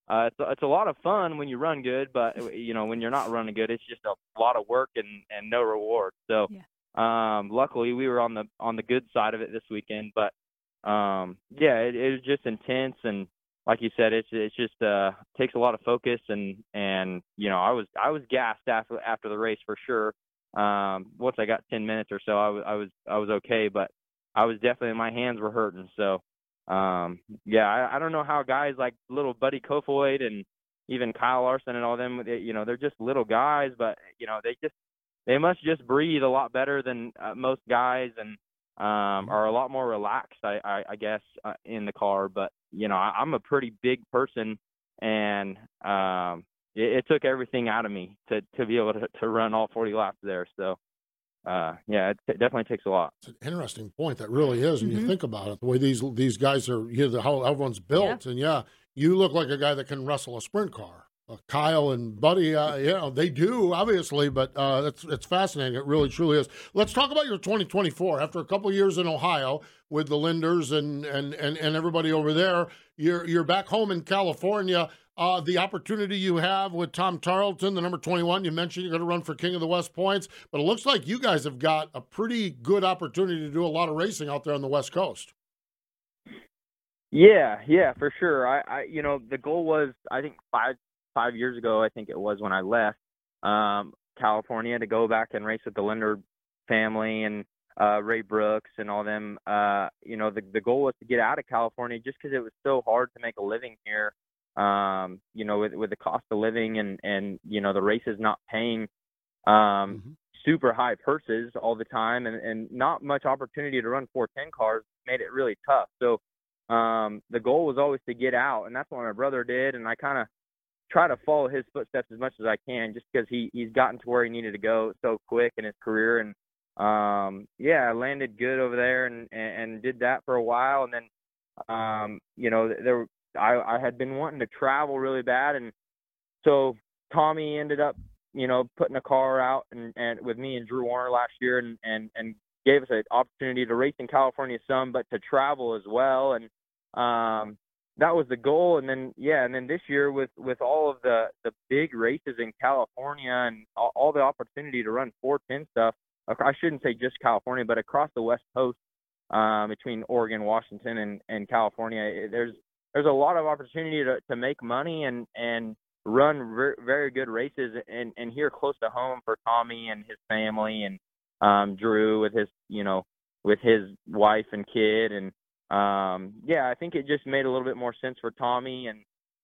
uh, it's, it's a lot of fun when you run good, but, you know, when you're not running good, it's just a lot of work and, and no reward. So, Yeah. um, luckily we were on the on the good side of it this weekend. But, um, yeah, it, it was just intense. And like you said, it's it's just uh, takes a lot of focus. And, and you know, I was I was gassed after after the race for sure. Um, once I got ten minutes or so, I was I was I was okay, but I was definitely, my hands were hurting. So, um, yeah, I, I don't know how guys like little Buddy Kofoid and even Kyle Larson and all them, they, you know, they're just little guys, but you know, they just they must just breathe a lot better than uh, most guys, and um, are a lot more relaxed, I I, I guess, uh, in the car. But you know, I, I'm a pretty big person, and um. It, it took everything out of me to, to be able to, to run all forty laps there. So, uh, yeah, it, it definitely takes a lot. It's an interesting point. That really is. When Mm-hmm. you think about it, the way these these guys are, you know, how everyone's built. Yeah. And, yeah, you look like a guy that can wrestle a sprint car. Uh, Kyle and Buddy, uh, you know, they do, obviously, but uh, it's, it's fascinating. It really, truly is. Let's talk about your twenty twenty-four. After a couple of years in Ohio with the Linders and, and, and, and everybody over there, you're, you're back home in California. Uh, the opportunity you have with Tom Tarleton, the number twenty-one, you mentioned you're going to run for King of the West Points, but it looks like you guys have got a pretty good opportunity to do a lot of racing out there on the West Coast. Yeah, yeah, for sure. I, I you know, the goal was, I think five five years ago, I think it was when I left um, California, to go back and race with the Linder family and uh, Ray Brooks and all them. Uh, you know, the the goal was to get out of California just because it was so hard to make a living here. Um, you know, with, with the cost of living and, and, you know, the races not paying, um, mm-hmm. super high purses all the time and, and not much opportunity to run four ten cars made it really tough. So, um, the goal was always to get out, and that's what my brother did. And I kind of try to follow his footsteps as much as I can, just because he, he's gotten to where he needed to go so quick in his career. And, um, yeah, I landed good over there and, and, and did that for a while. And then, um, you know, there were, I, I had been wanting to travel really bad, and so Tommy ended up, you know, putting a car out and, and with me and Drew Warner last year, and, and, and gave us an opportunity to race in California some, but to travel as well. And um, that was the goal. And then, yeah, and then this year with, with all of the, the big races in California and all, all the opportunity to run four ten stuff, I shouldn't say just California, but across the West Coast, um, between Oregon, Washington, and, and California, there's There's a lot of opportunity to, to make money and, and run ver- very good races and, and here close to home for Tommy and his family, and um, Drew with his, you know, with his wife and kid. And, um, yeah, I think it just made a little bit more sense for Tommy. And,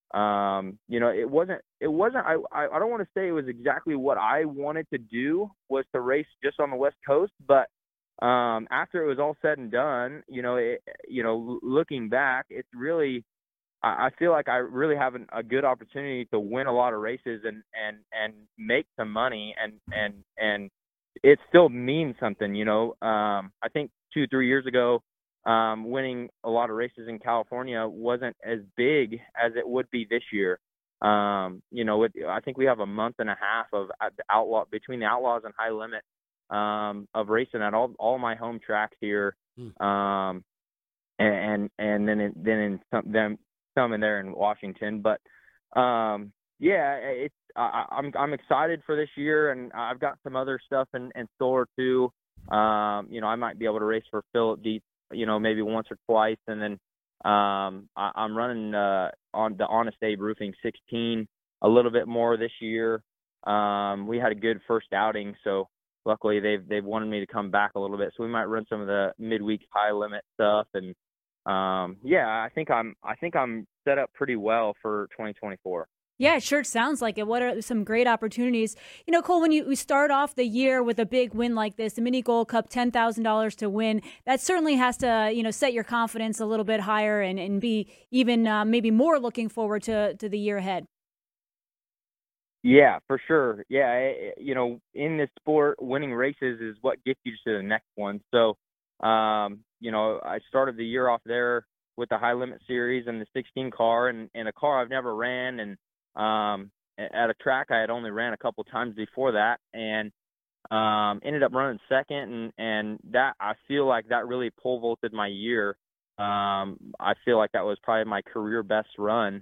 um, you know, it wasn't, it wasn't, I, I, I don't want to say it was exactly what I wanted to do, was to race just on the West Coast, but um, after it was all said and done, you know, it, you know, looking back, it's really, I feel like I really have an, a good opportunity to win a lot of races and, and, and make some money, and, and, and it still means something, you know. Um, I think two, three years ago, um, winning a lot of races in California wasn't as big as it would be this year. Um, you know, it, I think we have a month and a half of the outlaw between the Outlaws and High Limit, um, of racing at all, all my home tracks here. Hmm. Um, and, and then, in, then in some, them, some in there in Washington, but um, yeah, it's I, I'm I'm excited for this year, and I've got some other stuff in, in store too. Um, you know, I might be able to race for Philip Dietz, you know, maybe once or twice, and then um, I, I'm running uh, on the Honest Abe Roofing sixteen a little bit more this year. Um, we had a good first outing, so luckily they've they've wanted me to come back a little bit, so we might run some of the midweek high limit stuff. And Um, yeah, I think I'm, I think I'm set up pretty well for twenty twenty-four. Yeah, it sure sounds like it. What are some great opportunities? You know, Cole, when you we start off the year with a big win like this, the Mini Gold Cup, ten thousand dollars to win, that certainly has to, you know, set your confidence a little bit higher and, and be even uh, maybe more looking forward to, to the year ahead. Yeah, for sure. Yeah, it, you know, in this sport, winning races is what gets you to the next one. So, um, you know, I started the year off there with the High Limit Series and the sixteen car, and, and a car I've never ran, and um, at a track I had only ran a couple times before that, and um, ended up running second, and, and that I feel like that really pole vaulted my year. Um, I feel like that was probably my career best run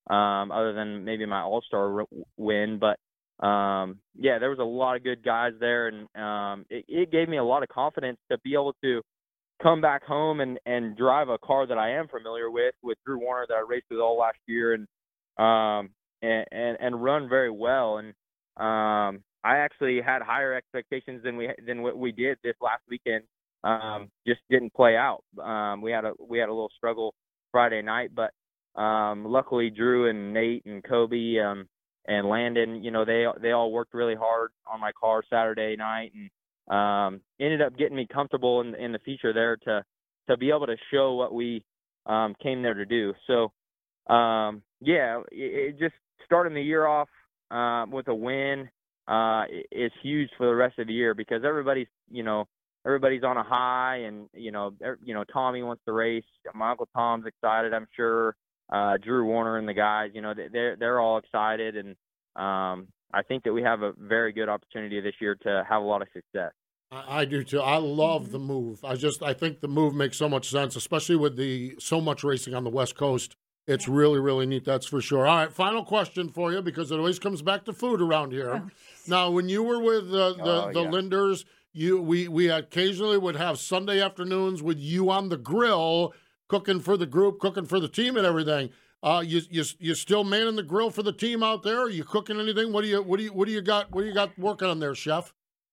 um, other than maybe my All-Star r- win. But, um, yeah, there was a lot of good guys there, and um, it, it gave me a lot of confidence to be able to come back home and, and drive a car that I am familiar with, with Drew Warner that I raced with all last year, and um, and, and, and run very well. And um, I actually had higher expectations than we than what we did this last weekend. Um, just didn't play out. Um, we had a we had a little struggle Friday night, but um, luckily Drew and Nate and Kobe um, and Landon, you know, they they all worked really hard on my car Saturday night, and um, ended up getting me comfortable in, in the feature there to to be able to show what we um, came there to do. So, um, yeah, it, it just starting the year off uh, with a win uh, is huge for the rest of the year, because everybody's, you know, everybody's on a high, and, you know, er, you know, Tommy wants to race. My Uncle Tom's excited, I'm sure. Uh, Drew Warner and the guys, you know, they're, they're all excited. And um, I think that we have a very good opportunity this year to have a lot of success. I, I do too. I love the move. I just, I think the move makes so much sense, especially with the so much racing on the West Coast. It's really, really neat, that's for sure. All right, final question for you, because it always comes back to food around here. Oh. Now, when you were with uh, the, oh, the yeah. Linders, you we, we occasionally would have Sunday afternoons with you on the grill, cooking for the group, cooking for the team and everything. Uh, you you you still manning the grill for the team out there? Are you cooking anything? What do you what do you what do you got what do you got working on there, chef?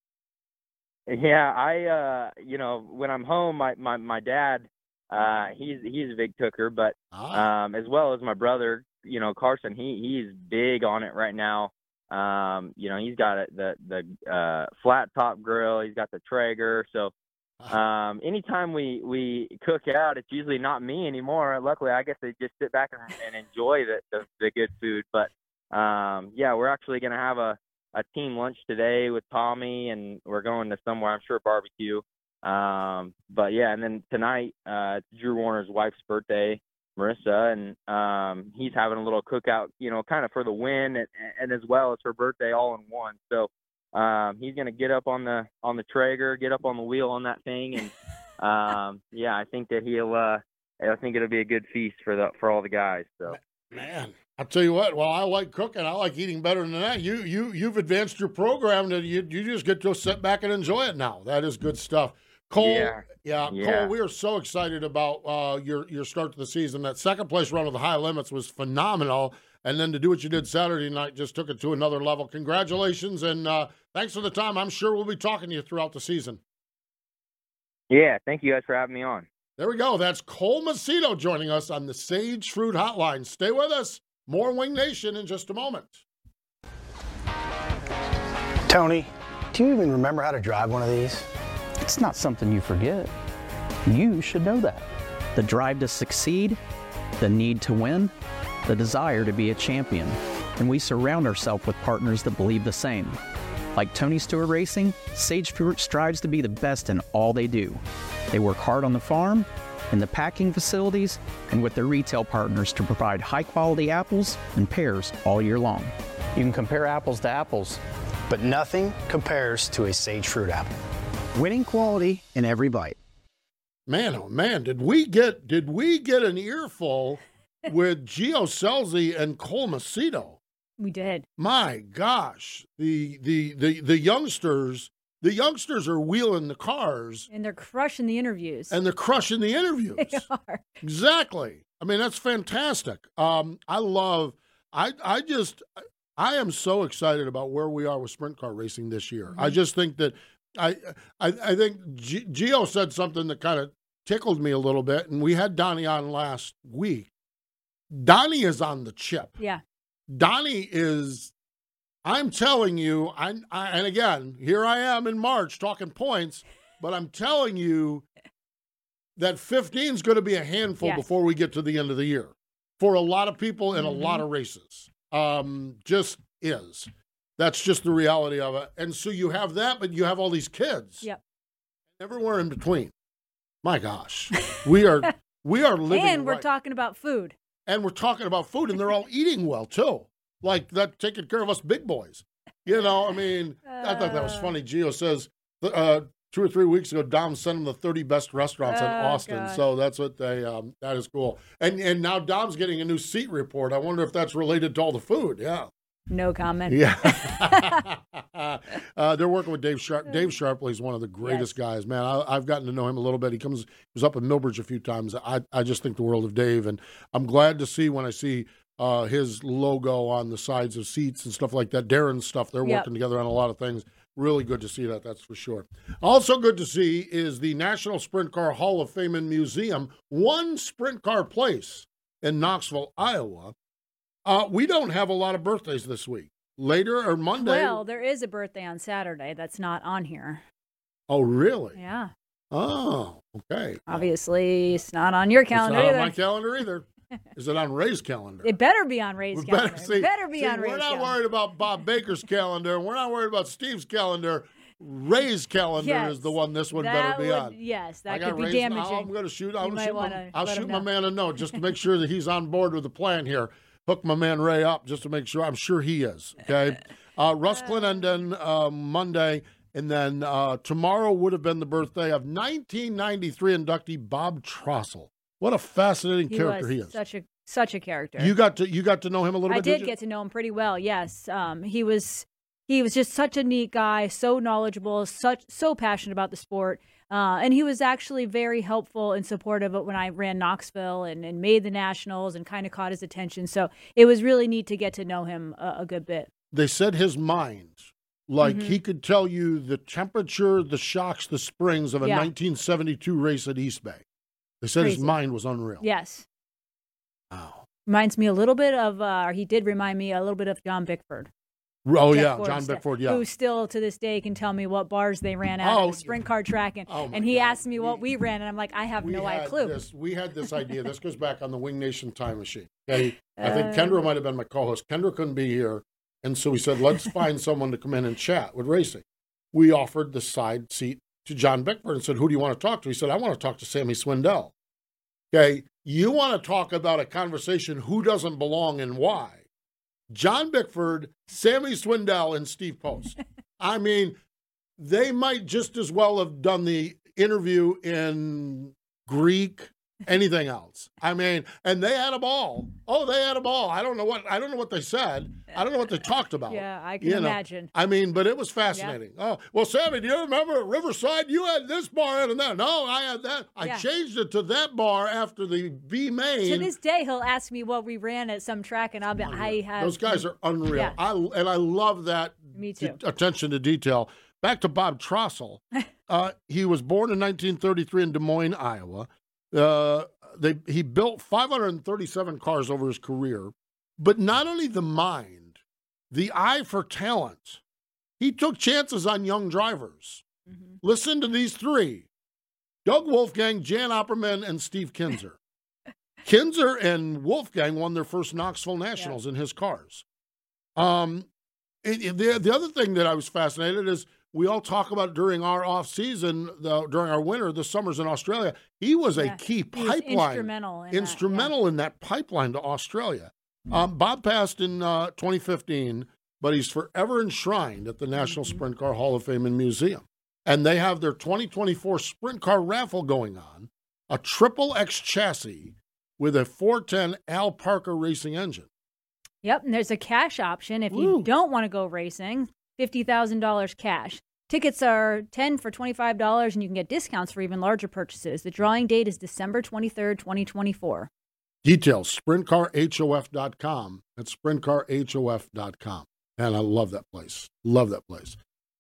Yeah, I uh, you know, when I'm home, my my, my dad, uh, he's he's a big cooker, but ah. um, as well as my brother, you know, Carson, he he's big on it right now. Um, you know, he's got the the uh, flat top grill, he's got the Traeger, so. Um, anytime we, we cook out, it's usually not me anymore. Luckily, I get to just sit back and, and enjoy the, the, the good food. But, um, yeah, we're actually going to have a, a team lunch today with Tommy, and we're going to somewhere, I'm sure, barbecue. Um, but, yeah, and then tonight, uh, it's Drew Warner's wife's birthday, Marissa, and um, he's having a little cookout, you know, kind of for the win, and, and as well as her birthday all in one. So, Um, he's going to get up on the, on the Traeger, get up on the wheel on that thing. And, um, yeah, I think that he'll, uh, I think it'll be a good feast for the, for all the guys. So, man, I'll tell you what, well, I like cooking. I like eating better than that. You, you, you've advanced your program that you, you just get to sit back and enjoy it now. That is good stuff. Cole, yeah, yeah, yeah. Cole, we are so excited about, uh, your, your start to the season. That second place run of the high limits was phenomenal. And then to do what you did Saturday night just took it to another level. Congratulations, and uh, thanks for the time. I'm sure we'll be talking to you throughout the season. Yeah, thank you guys for having me on. There we go. That's Cole Macedo joining us on the Sage Fruit Hotline. Stay with us. More Wing Nation in just a moment. Tony, do you even remember how to drive one of these? It's not something you forget. You should know that. The drive to succeed, the need to win, the desire to be a champion. And we surround ourselves with partners that believe the same. Like Tony Stewart Racing, Sage Fruit strives to be the best in all they do. They work hard on the farm, in the packing facilities, and with their retail partners to provide high-quality apples and pears all year long. You can compare apples to apples, but nothing compares to a Sage Fruit apple. Winning quality in every bite. Man, oh man, did we get did we get an earful with Gio Scelzi and Cole Macedo? We did. My gosh, the the the the youngsters, the youngsters are wheeling the cars, and they're crushing the interviews. And they're crushing the interviews. They are. Exactly. I mean, that's fantastic. Um, I love. I I just I am so excited about where we are with sprint car racing this year. Mm-hmm. I just think that I I, I think G- Gio said something that kind of tickled me a little bit, and we had Donnie on last week. Donnie is on the chip. Yeah. Donnie is, I'm telling you, I, I and again, here I am in March talking points, but I'm telling you that fifteen is going to be a handful yes. before we get to the end of the year for a lot of people in mm-hmm. a lot of races. Um, just is. That's just the reality of it. And so you have that, but you have all these kids. Yep. Everywhere in between. My gosh. We are we are living And we're right. talking about food. And we're talking about food, and they're all eating well, too. Like, that taking care of us big boys. You know, I mean, uh, I thought that was funny. Gio says, uh, two or three weeks ago, Dom sent them the thirty best restaurants Oh, in Austin. God. So that's what they, um, that is cool. And and now Dom's getting a new seat report. I wonder if that's related to all the food. Yeah. No comment. Yeah. uh, they're working with Dave Sharp. Dave Sharpley is one of the greatest yes. guys, man. I, I've gotten to know him a little bit. He comes, he was up in Millbridge a few times. I, I just think the world of Dave, and I'm glad to see when I see uh, his logo on the sides of seats and stuff like that. Darren's stuff, they're Yep. working together on a lot of things. Really good to see that, that's for sure. Also good to see is the National Sprint Car Hall of Fame and Museum, one sprint car place in Knoxville, Iowa. Uh, we don't have a lot of birthdays this week. Later or Monday. Well, there is a birthday on Saturday that's not on here. Oh, really? Yeah. Oh, okay. Obviously, it's not on your calendar It's not either. on my calendar either. Is it on Ray's calendar? It better be on Ray's We calendar. better, see, it better be see, on Ray's We're not calendar. worried about Bob Baker's calendar. We're not worried about Steve's calendar. Ray's calendar Yes. is the one this one That better be would- on. Yes, I that got could be Ray's- damaging. I'm going to shoot. I'll You might shoot, my, wanna I'll let shoot him my know. man a note just to make sure that he's on board with the plan here. Hook my man Ray up just to make sure. I'm sure he is. Okay. Uh, Russ Clenenden uh, Monday, and then uh, tomorrow would have been the birthday of nineteen ninety-three inductee Bob Trossel. What a fascinating he character was he is. Such a such a character. You got to you got to know him a little I bit. did you? get to know him pretty well. Yes, um, he was he was just such a neat guy, so knowledgeable, such so passionate about the sport, uh, and he was actually very helpful and supportive of when I ran Knoxville and, and made the nationals and kind of caught his attention. So it was really neat to get to know him a, a good bit. They said his mind, like Mhm. he could tell you the temperature, the shocks, the springs of a Yeah. nineteen seventy-two race at East Bay. They said his Crazy. mind was unreal. Yes. Wow. Reminds me a little bit of, uh, or he did remind me a little bit of John Bickford. Oh, Jeff yeah, Gordon John st- Bickford, yeah. Who still to this day can tell me what bars they ran at Oh, at a sprint car track. And, oh my and he God. asked me what we ran, and I'm like, I have We no had clue. This, we had this idea. This goes back on the Wing Nation time machine. Okay? I think Uh, Kendra might have been my co-host. Kendra couldn't be here. And so we said, let's find someone to come in and chat with racing. We offered the side seat to John Bickford and said, who do you want to talk to? He said, I want to talk to Sammy Swindell. Okay, you want to talk about a conversation, who doesn't belong and why? John Bickford, Sammy Swindell, and Steve Post. I mean, they might just as well have done the interview in Greek, anything else. I mean, and they had a ball. Oh, they had a ball. I don't know what I don't know what they said. I don't know what they talked about. Yeah, I can You know, imagine. I mean, but it was fascinating. Oh, well, Sammy, do you remember at Riverside? You had this bar and that. No, I had that. I Yeah. changed it to that bar after the B main. To this day, he'll ask me what we ran at some track, and I'll be, I have. Those guys are unreal. Yeah. I and I love that Me too. d- attention to detail. Back to Bob Trossel. uh, he was born in nineteen thirty-three in Des Moines, Iowa. Uh, they he built five hundred thirty-seven cars over his career, but not only the mind, the eye for talent. He took chances on young drivers. Mm-hmm. Listen to these three: Doug Wolfgang, Jan Opperman, and Steve Kinzer. Kinzer and Wolfgang won their first Knoxville Nationals in his cars. Um, it, it- the, the other thing that I was fascinated is we all talk about during our off season, the, during our winter, the summers in Australia. He was a Yeah, key he was pipeline, instrumental in that, instrumental in that pipeline to Australia. Um, Bob passed in uh, twenty fifteen, but he's forever enshrined at the National Mm-hmm. Sprint Car Hall of Fame and Museum. And they have their twenty twenty-four sprint car raffle going on, a triple X chassis with a four ten Al Parker racing engine. Yep, and there's a cash option if Woo. you don't want to go racing, fifty thousand dollars cash. Tickets are ten for twenty-five dollars, and you can get discounts for even larger purchases. The drawing date is December twenty-third, twenty twenty-four. Details, sprint car H O F dot com. That's sprint car H O F dot com. And I love that place. Love that place.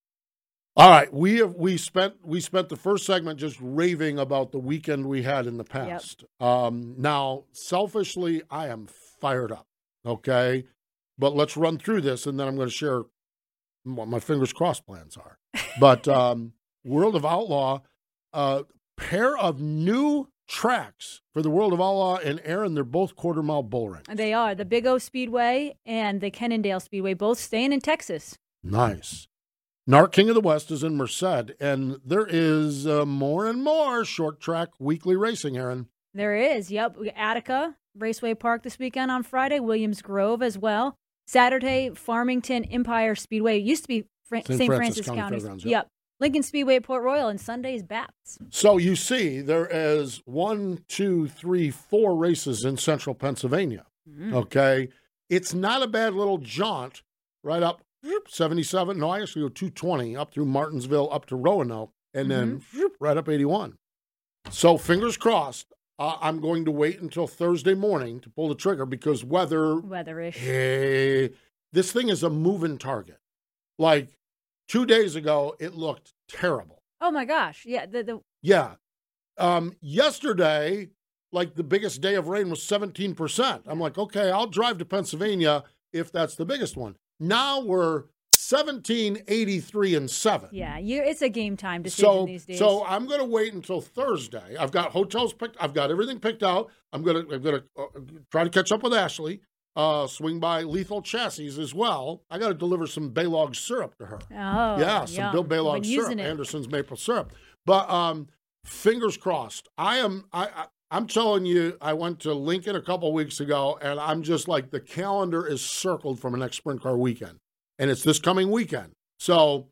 All right, we have we spent we spent the first segment just raving about the weekend we had in the past. Um, now, selfishly, I am fired up. Okay, but let's run through this, and then I'm going to share what my fingers crossed plans are. But um, World of Outlaw, uh, pair of new tracks for the World of Outlaw and Aaron. They're both quarter mile bull rings. They are the Big O Speedway and the Cannondale Speedway, both staying in Texas. Nice. Narc King of the West is in Merced, and there is uh, more and more short track weekly racing, Aaron. There is, yep. We got Attica Raceway Park this weekend on Friday, Williams Grove as well. Saturday, Farmington Empire Speedway. It used to be Fra- Saint Saint Francis Francis, County County. Fairgrounds, yep. Yep. Lincoln Speedway at Port Royal, and Sunday's Baps. So you see, there is one, two, three, four races in central Pennsylvania. Mm. Okay? It's not a bad little jaunt right up seventy-seven. No, I actually go two twenty up through Martinsville, up to Roanoke, and mm-hmm. then right up eighty-one. So fingers crossed. Uh, I'm going to wait until Thursday morning to pull the trigger because weather. Weatherish. Hey, this thing is a moving target. Like two days ago, it looked terrible. Oh my gosh! Yeah, the the. Yeah, um, yesterday, like the biggest day of rain was seventeen percent. I'm like, okay, I'll drive to Pennsylvania if that's the biggest one. Now we're seventeen, eighty-three, and seven. Yeah, you, it's a game time decision so, these days. So I'm going to wait until Thursday. I've got hotels picked. I've got everything picked out. I'm going to I'm going to uh, try to catch up with Ashley. Uh, swing by Lethal Chassis as well. I got to deliver some Baylog syrup to her. Oh, yeah, some yum. Bill Baylog syrup, it. Anderson's maple syrup. But um, fingers crossed. I am. I, I I'm telling you, I went to Lincoln a couple weeks ago, and I'm just like the calendar is circled for my next sprint car weekend. And it's this coming weekend. So,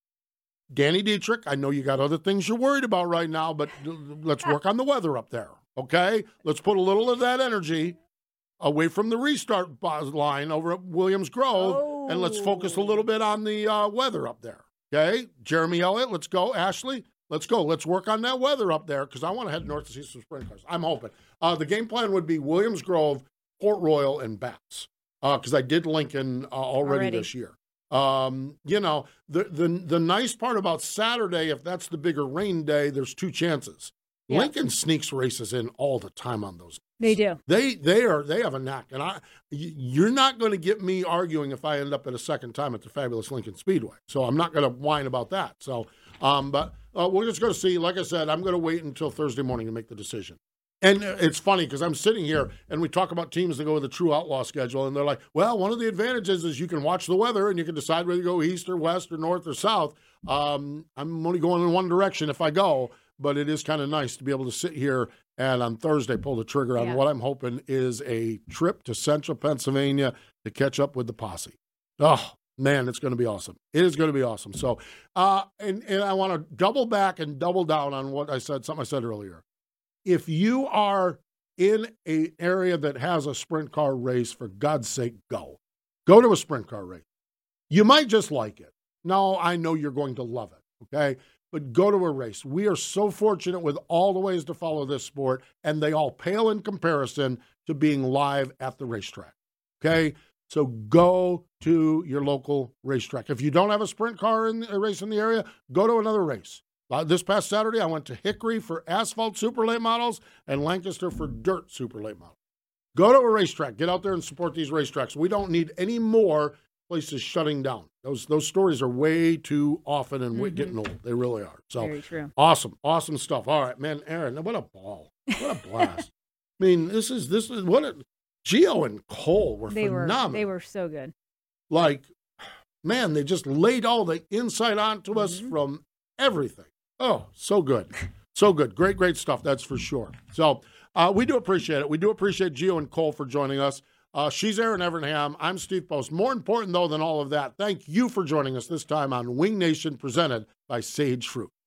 Danny Dietrich, I know you got other things you're worried about right now, but let's work on the weather up there, okay? Let's put a little of that energy away from the restart line over at Williams Grove, oh. and let's focus a little bit on the uh, weather up there, okay? Jeremy Elliott, let's go. Ashley, let's go. Let's work on that weather up there because I want to head north to see some sprint cars. I'm hoping. Uh, the game plan would be Williams Grove, Port Royal, and Baps. Because uh, I did Lincoln uh, already, already this year. Um, you know, the, the the nice part about Saturday, if that's the bigger rain day, there's two chances. Yeah. Lincoln sneaks races in all the time on those. They do. They they are they have a knack, and I you're not going to get me arguing if I end up at a second time at the fabulous Lincoln Speedway. So I'm not going to whine about that. So, um, but uh, we're just going to see. Like I said, I'm going to wait until Thursday morning to make the decision. And it's funny because I'm sitting here and we talk about teams that go with a true outlaw schedule, and they're like, well, one of the advantages is you can watch the weather and you can decide whether you go east or west or north or south. Um, I'm only going in one direction if I go, but it is kind of nice to be able to sit here and on Thursday pull the trigger on yeah. what I'm hoping is a trip to central Pennsylvania to catch up with the posse. Oh, man, it's going to be awesome. It is going to be awesome. So, uh, and, and I want to double back and double down on what I said, something I said earlier. If you are in an area that has a sprint car race, for God's sake, go. Go to a sprint car race. You might just like it. No, I know you're going to love it, okay? But go to a race. We are so fortunate with all the ways to follow this sport, and they all pale in comparison to being live at the racetrack, okay? So go to your local racetrack. If you don't have a sprint car in a race in the area, go to another race. Uh, this past Saturday, I went to Hickory for asphalt super late models and Lancaster for dirt super late models. Go to a racetrack. Get out there and support these racetracks. We don't need any more places shutting down. Those those stories are way too often and mm-hmm. getting old. They really are. So very true. Awesome, awesome stuff. All right, man, Aaron, what a ball. What a blast. I mean, this is, this is what a, Gio and Cole were they phenomenal. Were, they were so good. Like, man, they just laid all the insight onto us mm-hmm. from everything. Oh, so good. So good. Great, great stuff, that's for sure. So uh, we do appreciate it. We do appreciate Gio and Cole for joining us. Uh, she's Aaron Evernham. I'm Steve Post. More important, though, than all of that, thank you for joining us this time on Wing Nation, presented by Sage Fruit.